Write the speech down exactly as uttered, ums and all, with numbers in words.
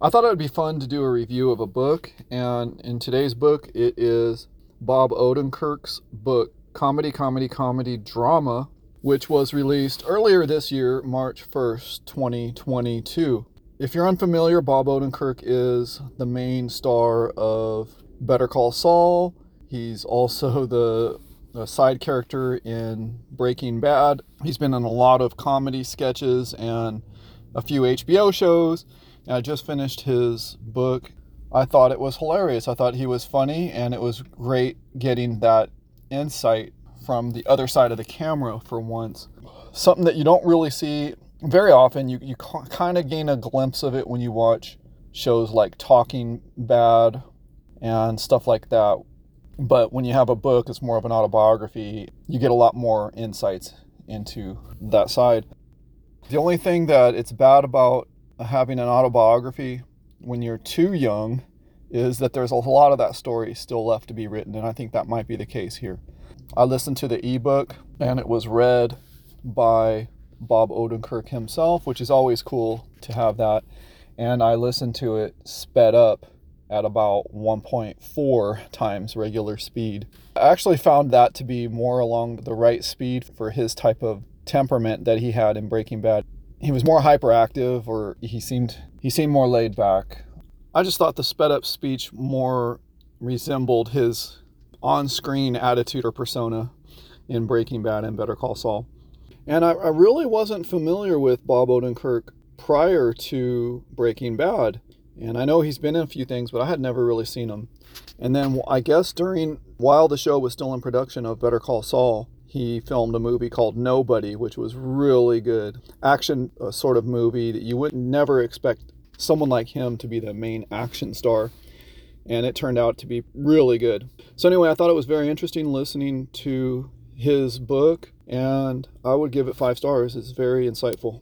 I thought it would be fun to do a review of a book, and in today's book, it is Bob Odenkirk's book, Comedy, Comedy, Comedy Drama, which was released earlier this year, March first, twenty twenty-two. If you're unfamiliar, Bob Odenkirk is the main star of Better Call Saul. He's also the, the side character in Breaking Bad. He's been in a lot of comedy sketches and a few H B O shows. And I just finished his book. I thought it was hilarious. I thought he was funny, and it was great getting that insight from the other side of the camera for once. Something that you don't really see very often. You, you kind of gain a glimpse of it when you watch shows like Talking Bad and stuff like that. But when you have a book, it's more of an autobiography. You get a lot more insights into that side. The only thing that it's bad about having an autobiography when you're too young is that there's a lot of that story still left to be written, and I think that might be the case here. I listened to the ebook, and it was read by Bob Odenkirk himself, which is always cool to have that, and I listened to it sped up at about one point four times regular speed. I actually found that to be more along the right speed for his type of temperament that he had in Breaking Bad. He was more hyperactive, or he seemed he seemed more laid back. I just thought the sped up speech more resembled his on-screen attitude or persona in Breaking Bad and Better Call Saul. And I, I really wasn't familiar with Bob Odenkirk prior to Breaking Bad. And I know he's been in a few things, but I had never really seen him. And then I guess during, while the show was still in production of Better Call Saul, he filmed a movie called Nobody, which was really good. Action uh, sort of movie that you would never expect someone like him to be the main action star. And it turned out to be really good. So anyway, I thought it was very interesting listening to his book, and I would give it five stars. It's very insightful.